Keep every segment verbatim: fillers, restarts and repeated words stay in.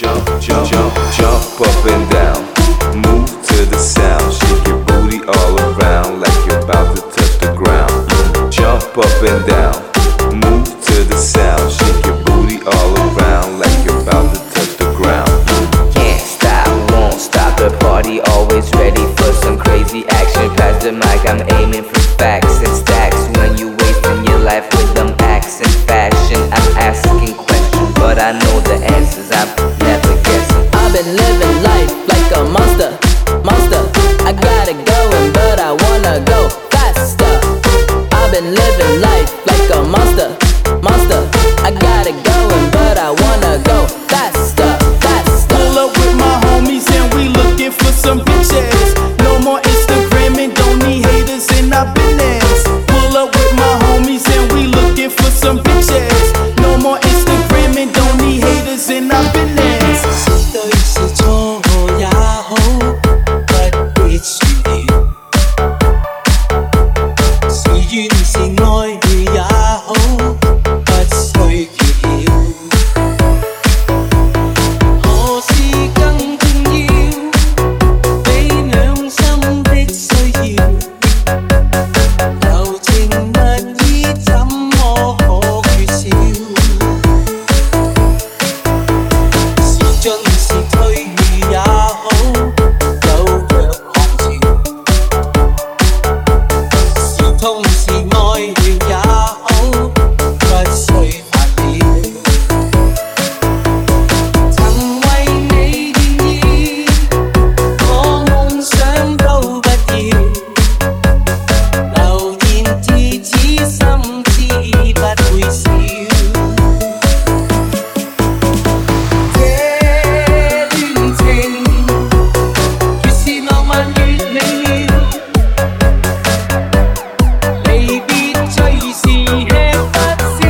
Jump, jump, jump, jump up and down. Move to the sound. Shake your booty all around like you're about to touch the ground. Jump up and down. Move to the sound. Shake your booty all around like you're about to touch the ground. Can't stop, won't stop. The party always ready for some crazy action. Pass the mic, I'm aiming for facts and stacks. When you wasting your life with them acts and fashion, I'm asking questions, but I know the answers. I'm never guessing. I've been living life like a monster, monster. I gotta going, but I wanna go faster. I've been living life like a monster, monster. I gotta going, but I wanna go faster, faster. Pull up with my homies and we looking for some bitches. No more Instagramming, don't need haters in our business. Pull up with my homies and we looking for some bitches. No more Instagramming, don't need haters in our business. 對是錯也好，不必説了。是怨是愛也好，不需揭曉。何事更重要？比兩心的需要。柔情蜜意怎麼可缺少？是進是退也好，有若寒潮。是痛是愛了也好，不需煩擾。曾為你願意，我夢想都不要。留言至此，心知不會少。這戀情越是浪漫越美妙，離別隨時吃不消。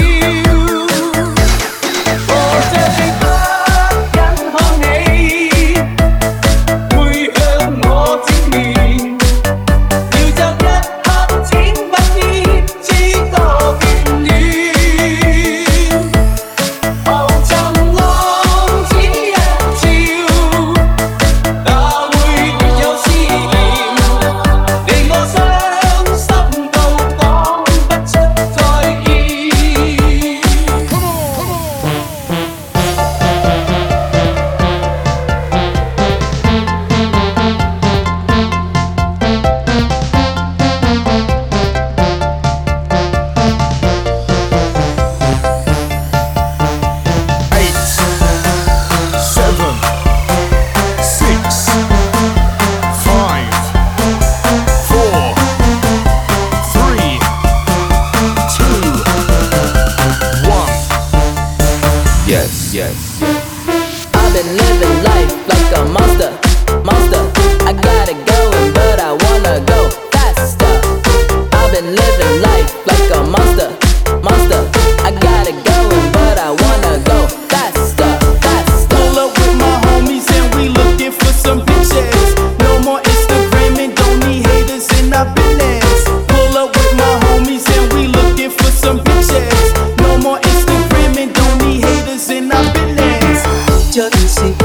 我最不忍看你會向我照面，要就一刻，請不必知多眷戀。浮沉浪只一朝，哪會沒有思念？令我傷心到講不出再見。 Eight, seven, six, five, four, three, two, one. Yes, yes, yes. I've been living life like a monster, monster. I gotta going, but I wanna go faster. I've been living life like a monster, monster. I gotta going, but I wanna go faster, faster. Pull up with my homies and we looking for some bitches. No more Instagramming, don't need haters in our business. Pull up with my homies and we looking for some bitches. No more Instagramming, don't need haters in our business. 盡是